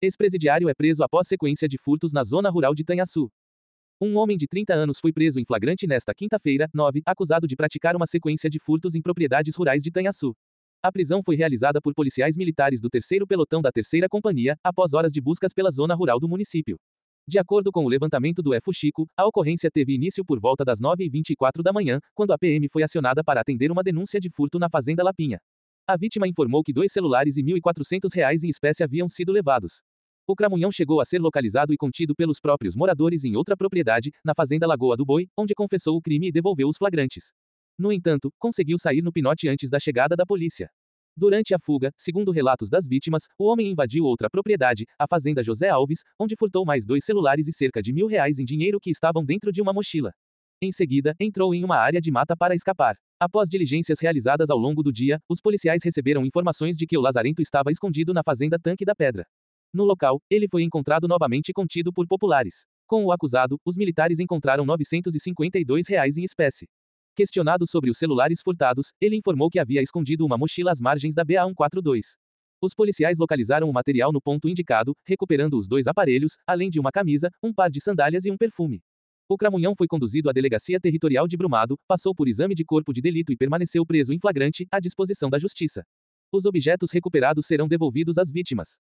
Ex-presidiário é preso após sequência de furtos na zona rural de Tanhaçu. Um homem de 30 anos foi preso em flagrante nesta quinta-feira, 9, acusado de praticar uma sequência de furtos em propriedades rurais de Tanhaçu. A prisão foi realizada por policiais militares do 3º Pelotão da 3ª Companhia, após horas de buscas pela zona rural do município. De acordo com o levantamento do Fuxico, a ocorrência teve início por volta das 9h24 da manhã, quando a PM foi acionada para atender uma denúncia de furto na Fazenda Lapinha. A vítima informou que 2 celulares e R$ 1.400 em espécie haviam sido levados. O cramunhão chegou a ser localizado e contido pelos próprios moradores em outra propriedade, na Fazenda Lagoa do Boi, onde confessou o crime e devolveu os flagrantes. No entanto, conseguiu sair no pinote antes da chegada da polícia. Durante a fuga, segundo relatos das vítimas, o homem invadiu outra propriedade, a Fazenda José Alves, onde furtou mais 2 celulares e cerca de R$ 1.000 em dinheiro que estavam dentro de uma mochila. Em seguida, entrou em uma área de mata para escapar. Após diligências realizadas ao longo do dia, os policiais receberam informações de que o lazarento estava escondido na Fazenda Tanque da Pedra. No local, ele foi encontrado novamente contido por populares. Com o acusado, os militares encontraram R$ 952 em espécie. Questionado sobre os celulares furtados, ele informou que havia escondido uma mochila às margens da BA-142. Os policiais localizaram o material no ponto indicado, recuperando os 2 aparelhos, além de uma camisa, um par de sandálias e um perfume. O cramunhão foi conduzido à Delegacia Territorial de Brumado, passou por exame de corpo de delito e permaneceu preso em flagrante, à disposição da Justiça. Os objetos recuperados serão devolvidos às vítimas.